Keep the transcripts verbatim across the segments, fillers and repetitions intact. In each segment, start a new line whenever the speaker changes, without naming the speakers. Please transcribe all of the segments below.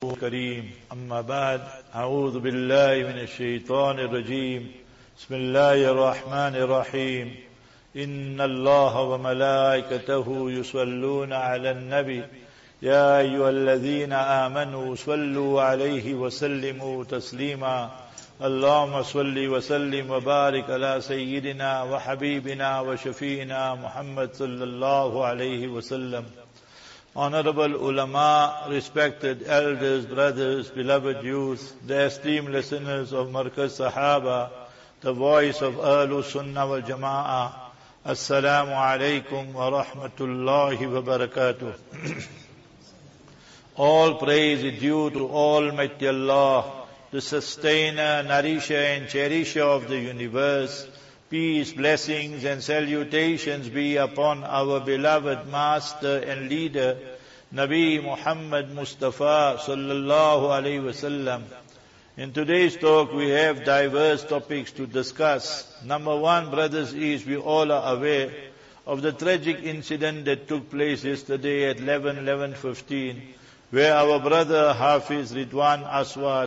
كريم أما بعد أعوذ بالله من الشيطان الرجيم بسم الله الرحمن الرحيم إن الله وملائكته يصلون على النبي يا أيها الذين آمنوا صلوا عليه وسلموا تسليما اللهم صل وسلم وبارك على سيدنا وحبيبنا وشفينا محمد صلى الله عليه وسلم. Honorable ulama, respected elders, brothers, beloved youth, the esteemed listeners of Markaz Sahaba, the voice of Ahlus Sunnah wal Jama'ah, Assalamu alaikum wa rahmatullahi wa barakatuh. All praise is due to Almighty Allah, the sustainer, nourisher and cherisher of the universe. Peace, blessings and salutations be upon our beloved master and leader, Nabi Muhammad Mustafa sallallahu alayhi wasallam. In today's talk we have diverse topics to discuss. Number one, brothers, is we all are aware of the tragic incident that took place yesterday at eleven eleven fifteen, where our brother Hafiz Ridwan Aswad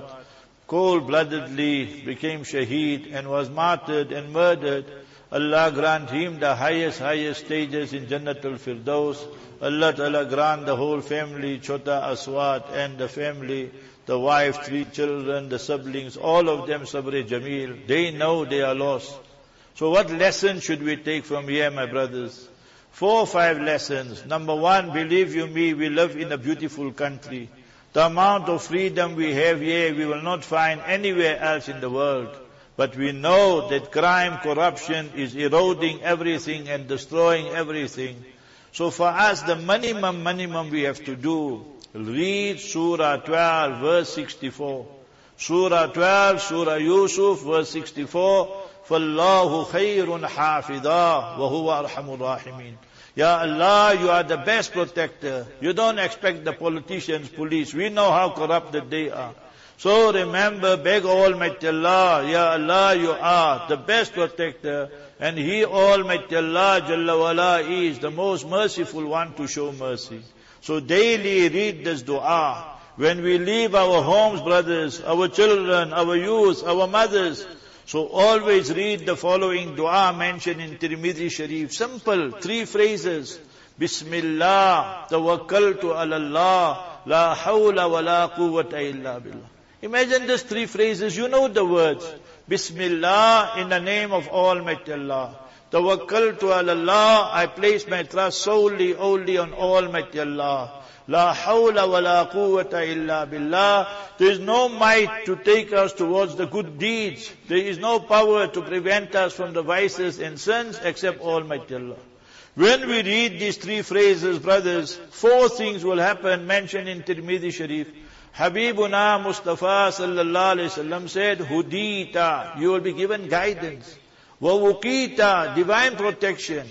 cold-bloodedly became shaheed and was martyred and murdered. Allah grant him the highest, highest stages in Jannatul Firdaus. Allah Ta'ala grant the whole family, Chota Aswad and the family, the wife, three children, the siblings, all of them Sabri Jameel. They know they are lost. So what lesson should we take from here, my brothers? Four or five lessons. Number one, believe you me, we live in a beautiful country. The amount of freedom we have here, we will not find anywhere else in the world. But we know that crime, corruption is eroding everything and destroying everything. So for us, the minimum, minimum we have to do, read Surah twelve, verse sixty-four. Surah twelve, Surah Yusuf, verse sixty-four. فَاللَّهُ خَيْرٌ حَافِظًا وَهُوَ أَرْحَمُ الرَّاحِمِينَ. Ya Allah, you are the best protector. You don't expect the politicians, police. We know how corrupted they are. So remember, beg Almighty Allah, Ya Allah, you are the best protector. And He, Almighty Allah, Jalla wala, is the most merciful one to show mercy. So daily read this dua. When we leave our homes, brothers, our children, our youth, our mothers, so always read the following dua mentioned in Tirmidhi Sharif. Simple, three phrases. Bismillah, tawakkaltu ala Allah, la hawla wa la quwwata illa billah. Imagine these three phrases, you know the words. Bismillah, in the name of Almighty Allah. Tawakkaltu ala Allah, I place my trust solely, only on Almighty Allah. La hawla wa la quwwata illa billah. There is no might to take us towards the good deeds. There is no power to prevent us from the vices and sins except Almighty Allah. When we read these three phrases, brothers, four things will happen mentioned in Tirmidhi Sharif. Habibuna Mustafa sallallahu alayhi wasallam said, Hudita, you will be given guidance. Wa wukita, divine protection.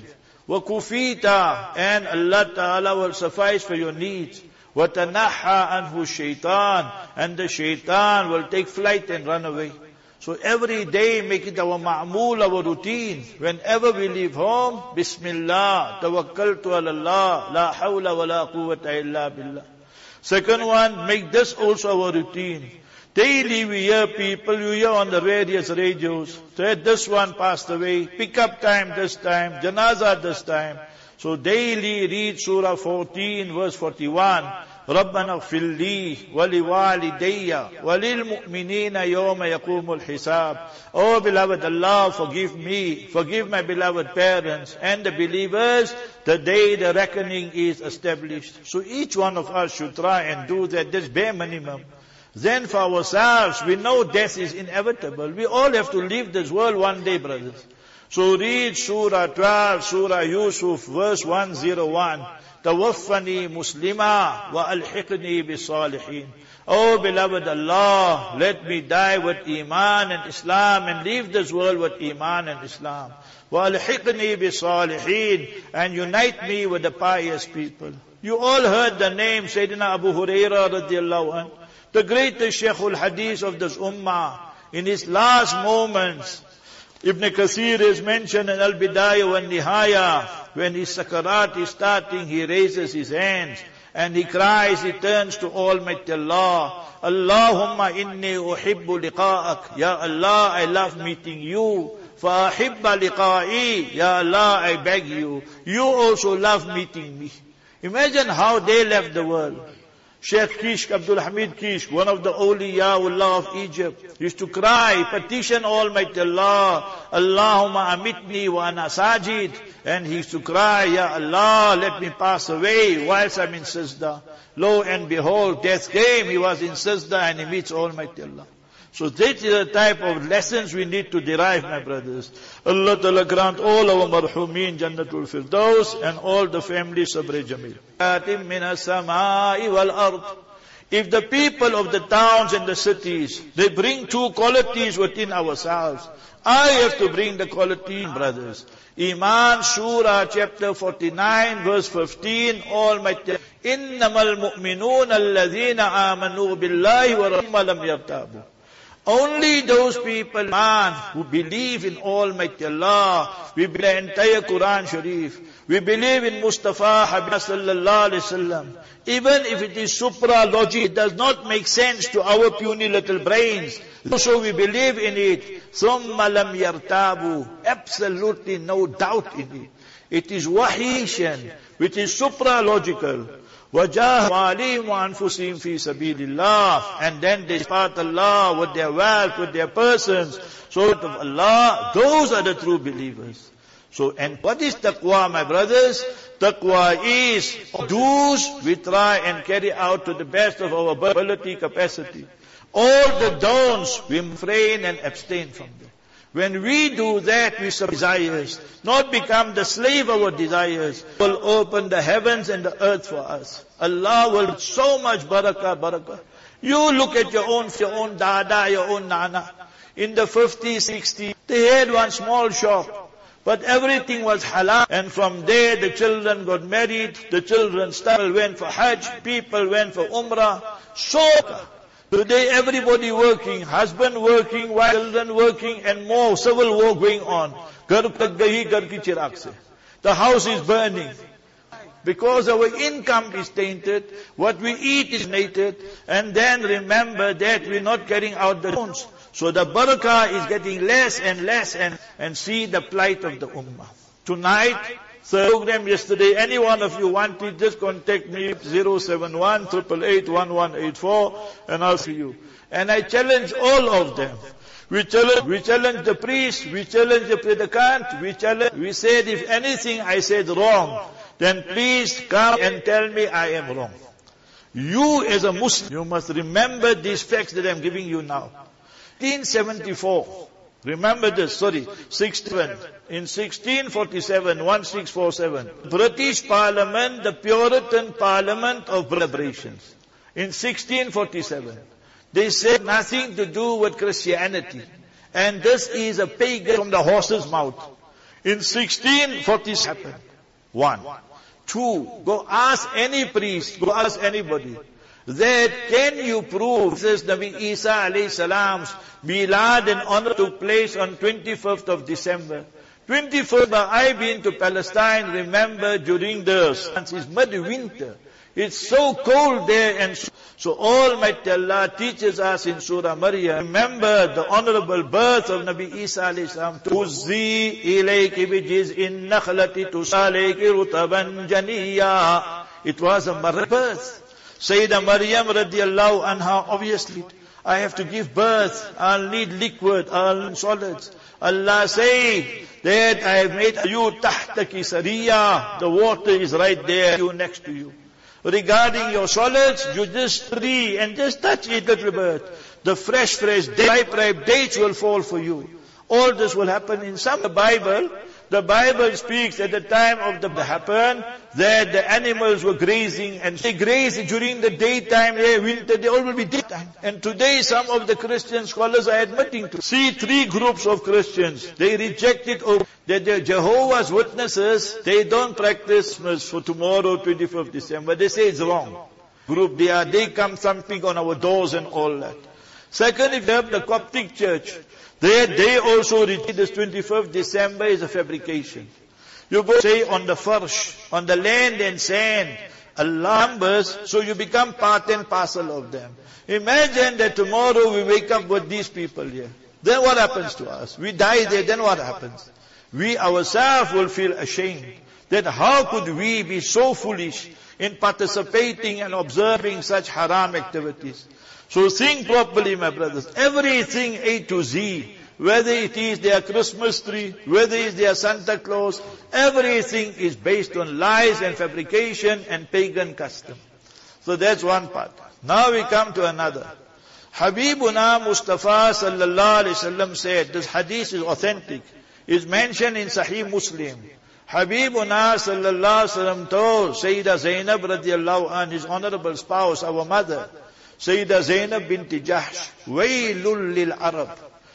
وَكُفِيتَ, and Allah Ta'ala will suffice for your needs. وَتَنَحَّى عَنْهُ الشَّيْطَانِ, and the shaitan will take flight and run away. So every day make it our ma'mul, our routine. Whenever we leave home, Bismillah, tawakkaltu ala Allah, la hawla wa la quwwata illa billah. Second one, make this also our routine. Daily we hear people, you hear on the various radios, said this one passed away, pick up time this time, janazah this time. So daily read Surah fourteen, verse forty-one. رَبَّنَا اغْفِرْ لِي وَلِوَالِدَيَّ وَلِلْمُؤْمِنِينَ يَوْمَ يَقُومُ الْحِسَابِ. Oh beloved Allah, forgive me, forgive my beloved parents and the believers the day the reckoning is established. So each one of us should try and do that, this bare minimum. Then for ourselves, we know death is inevitable. We all have to leave this world one day, brothers. So read Surah twelve, Surah Yusuf, verse one oh one. Tawaffani muslima wa alhiqni bis-salihin. Oh beloved Allah, let me die with Iman and Islam and leave this world with Iman and Islam. Wa alhiqni bis-salihin, and unite me with the pious people. You all heard the name Sayyidina Abu Hurairah radiyallahu anhu, the greatest Shaykhul Hadith of this ummah. In his last moments, Ibn Kathir is mentioned in Al-Bidayah wa Nihaya, when his sakarat is starting, he raises his hands And he cries, he turns to Almighty Allah, Allahumma inni uhibbu liqa'ak. Ya Allah, I love meeting you. فَأَحِبَّ لِقَائِي. Ya Allah, I beg you, you also love meeting me. Imagine how they left the world. Sheikh Kishk, Abdul Hamid Kishk, one of the awliyaullah of Egypt, used to cry, petition Almighty Allah, Allahumma amitni wa ana sajid. And he used to cry, Ya Allah, let me pass away whilst I'm in sajda. Lo and behold, death came, he was in sajda and he meets Almighty Allah. So this is the type of lessons we need to derive, my brothers. Allah Ta'ala grant all our marhumeen Jannatul Firdaus and all the families Sabr Jameel. If the people of the towns and the cities, they bring two qualities within ourselves, I have to bring the quality, brothers. Iman, Surah chapter forty-nine, verse fifteen, Almighty, Innamal mu'minun alladhina amanu billahi wa rahma lam yartabu. Only those people, man, who believe in Almighty Allah, we believe in the entire Quran Sharif, we believe in Mustafa Habib sallallahu alaihi wasallam. Even if it is supra-logic, it does not make sense to our puny little brains. So we believe in it. ثُمَّ لَمْ يَرْتَابُوا. Absolutely no doubt in it. It is wahishan, which is supra-logical. وَجَاهُ عَلِيمُ وَأَنفُسِهِمْ فِي سَبِيلِ اللَّهِ. And then they depart Allah with their wealth, with their persons. So of Allah, those are the true believers. So, and what is taqwa, my brothers? Taqwa is do's we try and carry out to the best of our ability, capacity. All the don'ts we refrain and abstain from them. When we do that, we submit desires, not become the slave of our desires. Will open the heavens and the earth for us. Allah will so much barakah, barakah. You look at your own, your own dada, your own nana. In the fifties, sixties, they had one small shop. But everything was halal. And from there the children got married, the children started, went for Hajj, people went for Umrah. So, today everybody working, husband working, wife, children working, and more civil war going on. The house is burning. Because our income is tainted, what we eat is tainted, and then remember that we're not carrying out the don'ts. So the barakah is getting less and less, and, and see the plight of the ummah. Tonight, the program yesterday, any one of you want it, just contact me, zero seven one, eight eight eight, one one eight four, and I'll see you. And I challenge all of them. We challenge, we challenge the priest, we challenge the predicant, we challenge, we said if anything I said wrong, then please come and tell me I am wrong. You as a Muslim, you must remember these facts that I am giving you now. sixteen seventy-four, remember this, sorry, sixteen, in sixteen forty-seven, sixteen forty-seven, British Parliament, the Puritan Parliament of Celebrations, in sixteen forty-seven, they said nothing to do with Christianity, and this is a pagan from the horse's mouth. In sixteen forty-seven, one. Two, go ask any priest, go ask anybody, that can you prove, says Nabi Isa alayhi salam's milad and honor took place on twenty-fifth of December. twenty-fifth, I've been to Palestine, remember, during the, it's mid-winter. It's so cold there, and so, so Almighty Allah teaches us in Surah Maryam, remember the honorable birth of Nabi Isa alayhi salam. Tuzzi ilayki bijiz'in nakhlati tusalayki rutaban janiyya. It was a Maryam birth. Sayyidah Maryam radiallahu anha, obviously, I have to give birth, I'll need liquid, I'll need solids. Allah say that I have made you tahtaki sariya, the water is right there, you next to you. Regarding your solids, you just tree and just touch it, little bit. The fresh, fresh, ripe, ripe dates will fall for you. All this will happen in some Bible. The Bible speaks at the time of the happen that the animals were grazing, and they graze during the daytime, they winter, they all will be daytime. And today some of the Christian scholars are admitting to see three groups of Christians. They reject it over that the Jehovah's Witnesses, they don't practice for tomorrow, twenty-fifth December. They say it's wrong. Group they are, they come thumping on our doors and all that. Second, if you have the Coptic Church, They, they also reject this twenty-fifth December is a fabrication. You go say on the farsh, on the land and sand, Allah numbers, so you become part and parcel of them. Imagine that tomorrow we wake up with these people here. Then what happens to us? We die there, then what happens? We ourselves will feel ashamed that how could we be so foolish in participating and observing such haram activities. So think properly, my brothers. Everything A to Z, whether it is their Christmas tree, whether it is their Santa Claus, everything is based on lies and fabrication and pagan custom. So that's one part. Now we come to another. Habibuna Mustafa sallallahu alaihi wasallam said, this hadith is authentic, is mentioned in Sahih Muslim. Habibuna sallallahu alaihi wasallam told Sayyidah Zainab radiallahu anha, his honorable spouse, our mother, Sayyidah Zainab binti Jahsh, Waylul lil Arab.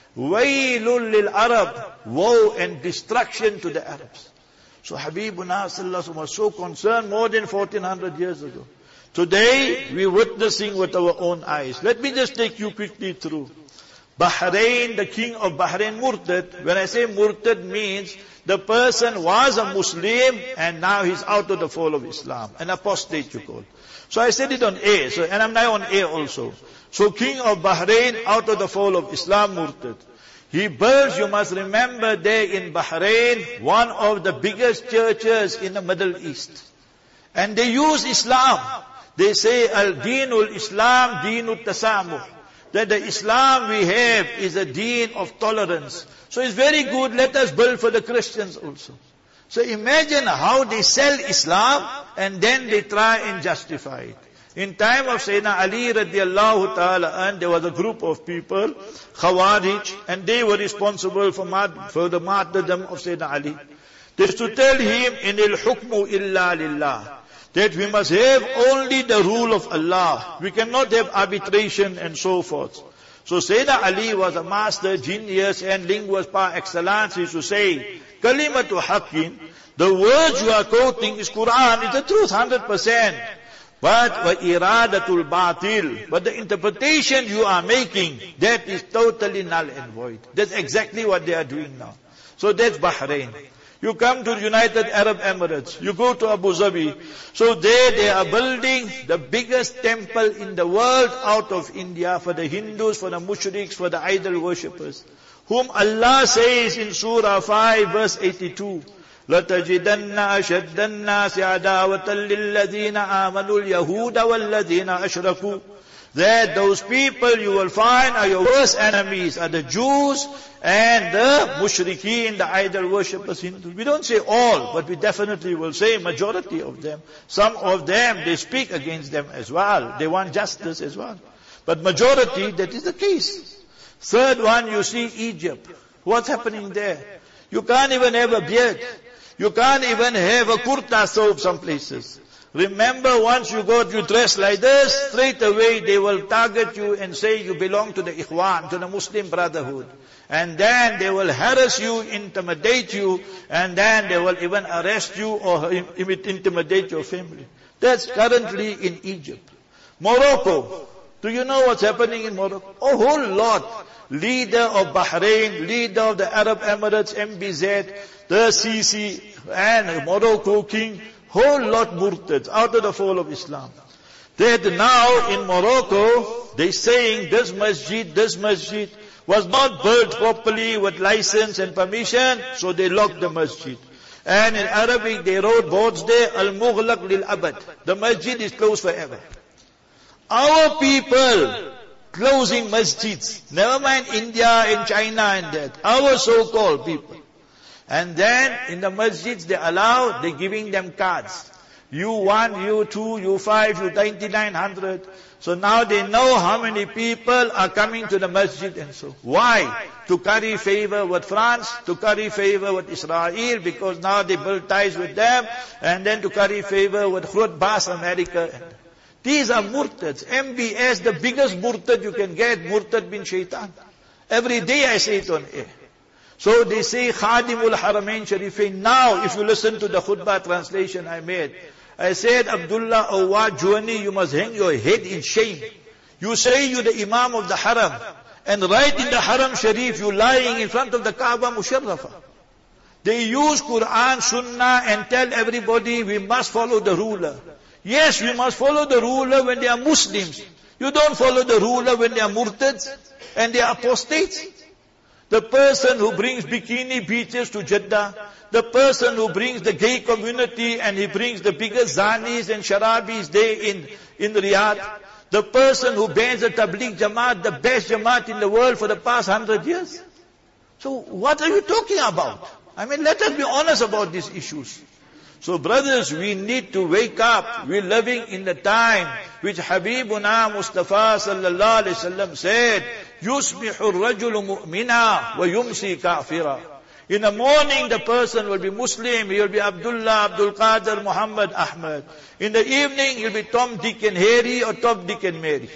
Waylul lil Arab. Woe and destruction to the Arabs. So Habibuna sallallahu alaihi wasallam was so concerned more than fourteen hundred years ago. Today, we're witnessing with our own eyes. Let me just take you quickly through. Bahrain, the king of Bahrain, Murtad. When I say Murtad means the person was a Muslim and now he's out of the fold of Islam. An apostate you call. So I said it on air, so, and I'm now on air also. So king of Bahrain out of the fold of Islam, Murtad. He builds, you must remember, there in Bahrain, one of the biggest churches in the Middle East. And they use Islam. They say, Al-Deenul Islam, Deenul Tasamuh. That the Islam we have is a deen of tolerance. So it's very good, let us build for the Christians also. So imagine how they sell Islam and then they try and justify it. In time of Sayyidina Ali radiallahu ta'ala, and there was a group of people, Khawarij, and they were responsible for, mad, for the martyrdom of Sayyidina Ali. They used to tell him, Inil hukmu illa lillah. That we must have only the rule of Allah. We cannot have arbitration and so forth. So Sayyidina Ali was a master, genius and linguist par excellence. He used to say, Kalimatu haqqin, the words you are quoting is Quran, it's the truth, one hundred percent. But wa iradatul batil, but the interpretation you are making, that is totally null and void. That's exactly what they are doing now. So that's Bahrain. You come to the United Arab Emirates, you go to Abu Dhabi. So there they are building the biggest temple in the world out of India for the Hindus, for the mushriks, for the idol worshippers. Whom Allah says in Surah five verse eighty-two, لَتَجِدَنَّ أَشَدَّ النَّاسِ عَدَاوَةً لِلَّذِينَ آمَنُوا الْيَهُودَ وَالَّذِينَ أَشْرَكُوا. That those people you will find are your worst enemies, are the Jews and the mushrikeen, the idol worshippers. We don't say all, but we definitely will say majority of them. Some of them, they speak against them as well. They want justice as well. But majority, that is the case. Third one, you see Egypt. What's happening there? You can't even have a beard. You can't even have a kurta thobe some places. Remember, once you go, you dress like this, straight away they will target you and say you belong to the Ikhwan, to the Muslim Brotherhood. And then they will harass you, intimidate you, and then they will even arrest you or intimidate your family. That's currently in Egypt. Morocco. Do you know what's happening in Morocco? A whole lot. Leader of Bahrain, leader of the Arab Emirates, M B Z, the C C, and Morocco king, whole lot murtads, out of the fold of Islam. That now in Morocco, they saying this masjid, this masjid was not built properly with license and permission, so they locked the masjid. And in Arabic they wrote boards there, Al-Mughlaq lil-Abad. The masjid is closed forever. Our people closing masjids, never mind India and China and that, our so-called people. And then in the masjids they allow, they're giving them cards. You one, you two, you five, you ninety-nine hundred. So now they know how many people are coming to the masjid and so. Why? To curry favor with France, to curry favor with Israel, because now they build ties with them, and then to curry favor with Khurd Bas, America. These are murtads. M B S, the biggest murtad you can get, Murtad bin Shaitan. Every day I say it on air. So they say Khadimul Haramain Sharifain. Now, if you listen to the khutbah translation I made, I said, Abdullah Awad Juwani, you must hang your head in shame. You say you're the Imam of the Haram, and right in the Haram Sharif, you're lying in front of the Kaaba Musharrafa. They use Quran, Sunnah, and tell everybody we must follow the ruler. Yes, we must follow the ruler when they are Muslims. You don't follow the ruler when they are murtads and they are apostates. The person who brings bikini beaches to Jeddah, the person who brings the gay community and he brings the biggest zanis and sharabis there in, in Riyadh, the person who bans the Tabligh Jamaat, the best Jamaat in the world for the past hundred years. So what are you talking about? I mean, let us be honest about these issues. So brothers, we need to wake up. We're living in the time which Habibuna Mustafa sallallahu alaihi wasallam said, يُصْبِحُ الرَّجُلُ مُؤْمِنًا وَيُمْسِي كَافِرًا. In the morning the person will be Muslim, he will be Abdullah, Abdul Qadir, Muhammad, Ahmad. In the evening he'll be Tom, Dick and Harry or Tom, Dick and Mary.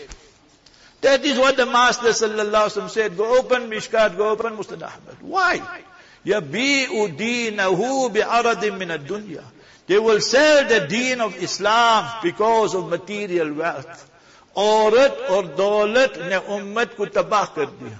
That is what the Master sallallahu alaihi wasallam said. Go open Mishkat, go open Musnad Ahmad. Why? يَبِيءُ دِينَهُ بِعَرَضٍ مِنَ الدُّنْيَا. They will sell the deen of Islam because of material wealth. Aurat or daulat ne ummat ko tabah kar diya.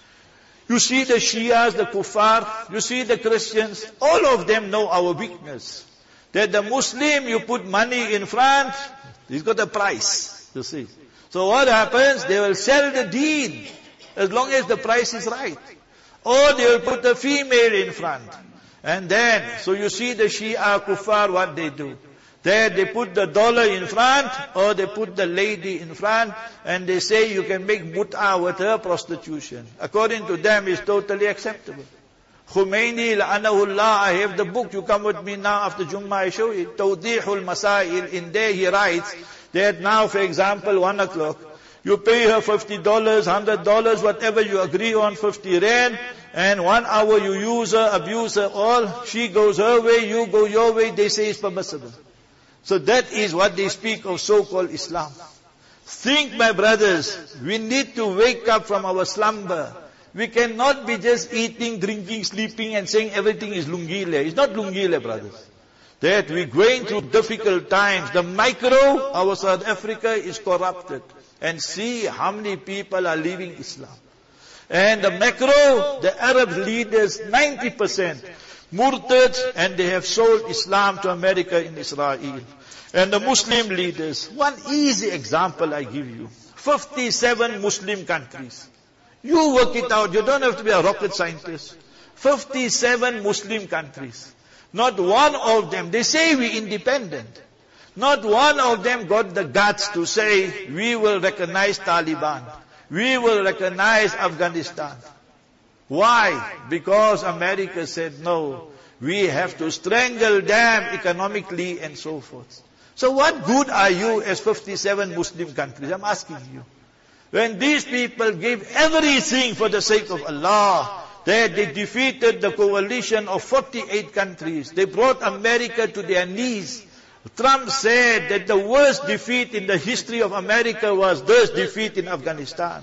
You see the Shias, the Kuffar, you see the Christians, all of them know our weakness. That the Muslim, you put money in front, he's got a price, you see. So what happens? They will sell the deen as long as the price is right. Or they will put a female in front. And then, so you see the Shia Kuffar, what they do. There they put the dollar in front, or they put the lady in front, and they say you can make mut'ah with her prostitution. According to them, it's totally acceptable. Khomeini, la'anahullah, I have the book, you come with me now after Jummah, I show you. Tawdihul Masail, in there he writes, that now for example, one o'clock, you pay her fifty dollars, one hundred dollars, whatever you agree on, fifty rand, and one hour you use her, abuse her all, she goes her way, you go your way, they say it's permissible. So that is what they speak of so-called Islam. Think, my brothers, we need to wake up from our slumber. We cannot be just eating, drinking, sleeping and saying everything is lungile. It's not lungile, brothers. That we're going through difficult times. The micro, our South Africa is corrupted. And see how many people are leaving Islam. And the macro, the Arab leaders, ninety percent murtads, and they have sold Islam to America and Israel. And the Muslim leaders, one easy example I give you. fifty-seven Muslim countries. You work it out, you don't have to be a rocket scientist. fifty-seven Muslim countries. Not one of them, they say we're independent. Not one of them got the guts to say, we will recognize Taliban. We will recognize Afghanistan. Why? Because America said, no, we have to strangle them economically and so forth. So what good are you as fifty-seven Muslim countries? I'm asking you. When these people gave everything for the sake of Allah, that they defeated the coalition of forty-eight countries. They brought America to their knees. Trump said that the worst defeat in the history of America was this defeat in Afghanistan.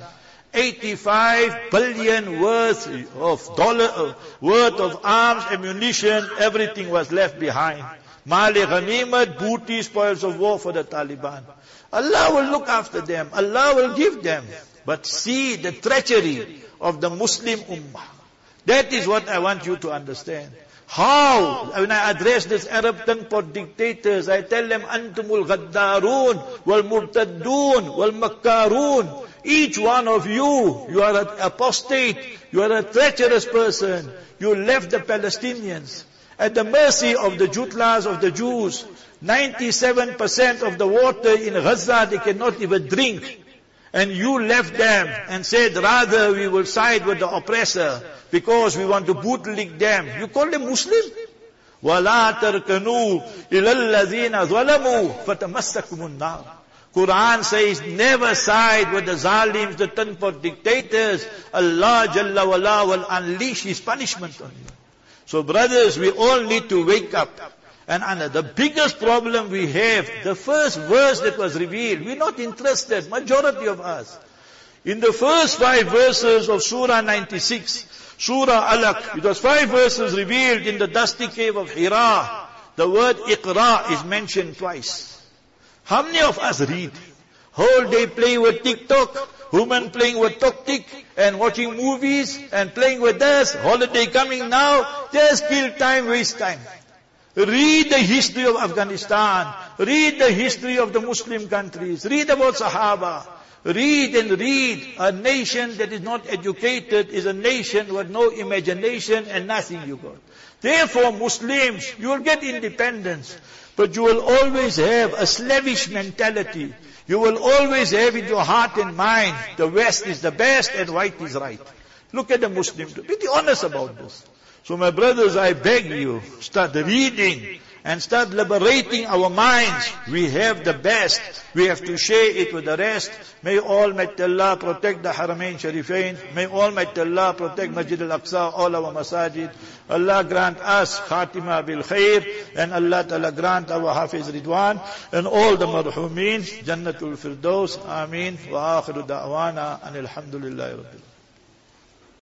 eighty-five billion worth of dollar, uh, worth of arms, ammunition, everything was left behind. Mali ghanimat, booty, spoils of war for the Taliban. Allah will look after them. Allah will give them. But see the treachery of the Muslim Ummah. That is what I want you to understand. How? When I address this Arab ten-pot dictators, I tell them, Antumul Ghaddarun, wal Murtaddun, wal Makkarun. Each one of you, you are an apostate, you are a treacherous person. You left the Palestinians at the mercy of the jutlas of the Jews. ninety-seven percent of the water in Gaza, they cannot even drink. And you left them and said, rather we will side with the oppressor because we want to bootlick them. You call them Muslim? وَلَا تَرْكَنُوا إِلَى الَّذِينَ ظَلَمُوا فَتَمَسَّكُمُ النَّارِ. Quran says, never side with the zalims, the ten-pot dictators. Allah Jalla wala will unleash His punishment on you. So brothers, we all need to wake up. And Anna, the biggest problem we have, the first verse that was revealed, we're not interested, majority of us. In the first five verses of Surah ninety-six, Surah Alaq, it was five verses revealed in the dusty cave of Hira. The word Iqra is mentioned twice. How many of us read? Whole day play with TikTok, women playing with Tok-Tik, and watching movies, and playing with us, holiday coming now, just kill time, waste time. Read the history of Afghanistan. Read the history of the Muslim countries. Read about Sahaba. Read and read. A nation that is not educated is a nation with no imagination and nothing you got. Therefore, Muslims, you will get independence, but you will always have a slavish mentality. You will always have in your heart and mind, the West is the best and right is right. Look at the Muslims. Be honest about this. So my brothers, I beg you, start reading and start liberating our minds. We have the best. We have to share it with the rest. May Almighty Allah protect the Haramain Sharifain. May Almighty Allah protect Masjid al-Aqsa, all our masajid. Allah grant us Khatima bil Khair, and Allah Ta'ala grant our Hafiz Ridwan and all the marhumeen Jannatul Firdaus. Ameen. Wa akhiru da'wana and alhamdulillahi rabbil.